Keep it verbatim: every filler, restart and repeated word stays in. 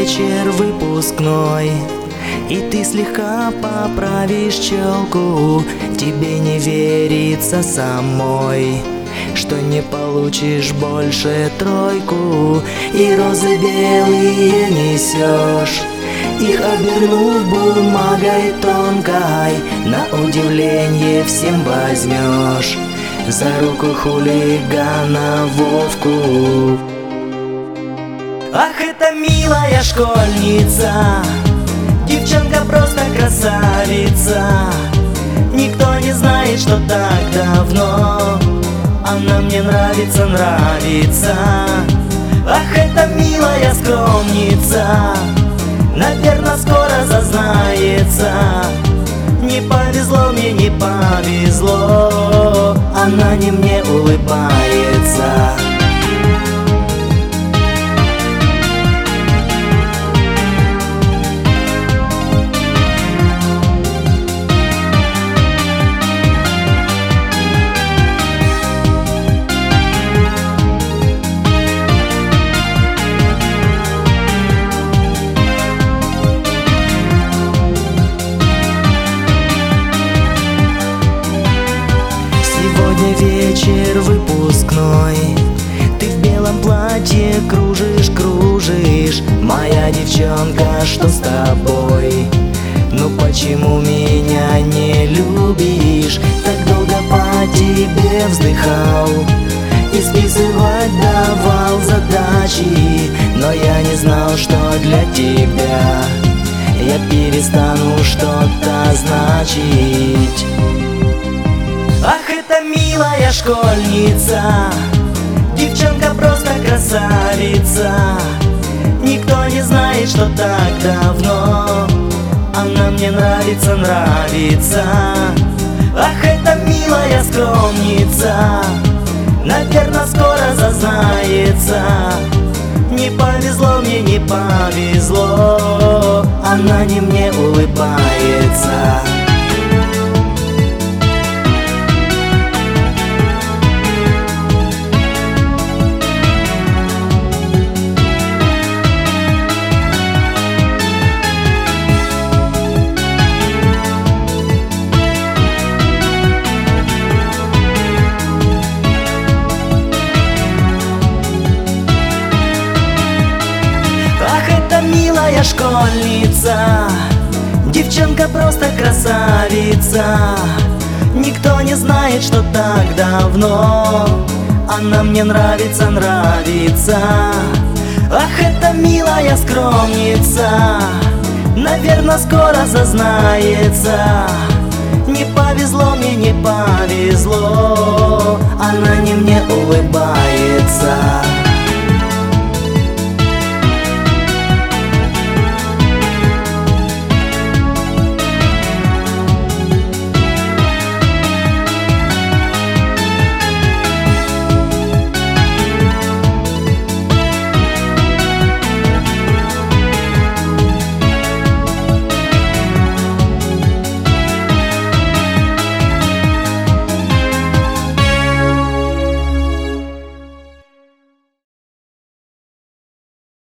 вечер выпускной, и ты слегка поправишь челку. Тебе не верится самой, что не получишь больше тройку. И розы белые несешь, их обернув бумагой тонкой, на удивление всем возьмешь за руку хулигана Вовку. Ах, это милая школьница, девчонка просто красавица. Никто не знает, что так давно она мне нравится, нравится. Ах, это милая скромница, наверно, скоро зазнается. Не повезло мне, не повезло, она не мне улыбается. Сегодня вечер выпускной, ты в белом платье кружишь, кружишь. Моя девчонка, что с тобой? Ну почему меня не любишь? Так долго по тебе вздыхал и списывать давал задачи, но я не знал, что для тебя я перестану что-то значить. Ах, это милая школьница, девчонка просто красавица. Никто не знает, что так давно она мне нравится, нравится. Ах, это милая скромница, наверно, скоро зазнается. Не повезло мне, не повезло, она не мне улыбается. Милая школьница, девчонка просто красавица. Никто не знает, что так давно она мне нравится, нравится. Ах, это милая скромница, наверно, скоро зазнается. Не повезло мне, не повезло, она не мне улыбается.